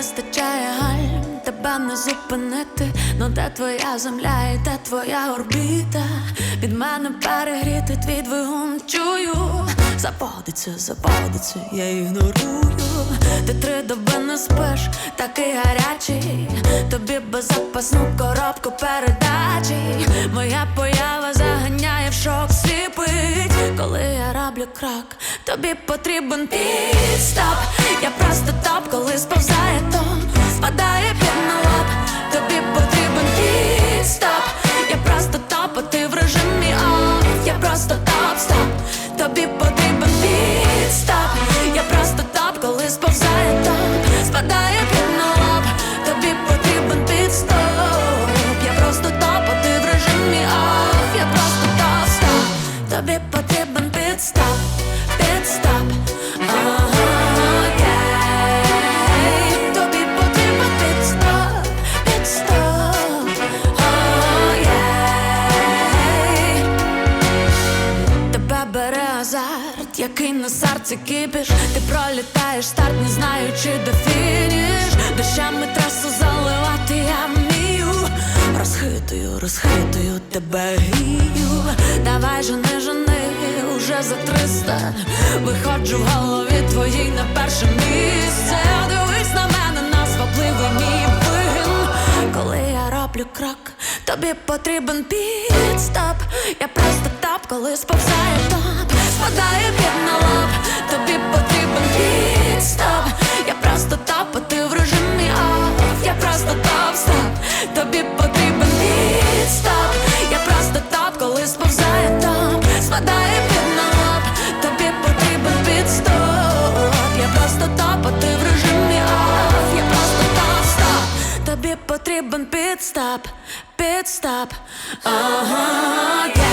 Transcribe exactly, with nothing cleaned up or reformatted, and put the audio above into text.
вистачає гальм, тебе не зупинити. Ну де твоя земля і де твоя орбіта? Від мене перегріти твій двигун чую. Заводиться, заводиться, я ігнорую. Ти три доби не спиш, такий гарячий. Тобі беззапасну коробку передачі. Моя поява заганяє в шок, сліпить. Коли я роблю крок, тобі потрібен підстоп. Я просто топ, коли сповзає тон, спадає п'яна лоб. Тобі потрібен підстоп. Я просто топ, а ти в режимі оф. Я просто топ, стоп. Тобі потрібен підстоп. Я просто топ, коли сповзає тон, спадає п'яна лоб. Тобі потрібен підстоп. Я просто топ, а ти в режимі оф. Я просто топ, стоп. Тобі потрібен підстоп. Підстоп. Ага, єй. Тобі потрібен підстоп. Підстоп. О, єй. Тебе бере азарт, який на серці кипиш. Ти пролітаєш старт, не знаючи де фініш. Дощами трасу заливати я вмію. Розхитую, розхитую, тебе грію. Давай жени, жени, уже за триста. Виходжу в голові твоїй на перше місце. Дивись на мене, на звабливий мій вигін. Коли я роблю крок, тобі потрібен підстоп. Я просто топ, коли сповзає топ, спадає п'яна лоб. Тобі потрібен підстоп. Я просто топ, а ти в режимі оф. Я просто топ, стоп. Тобі потрібен підстоп. Я просто топ, коли сповзає топ, спадає п'яна лоб. Тобі потрібен підстоп. Я просто топ, а ти в режимі оф. Я просто топ, стоп. Тобі потрібен підстоп. Підстоп. Ага.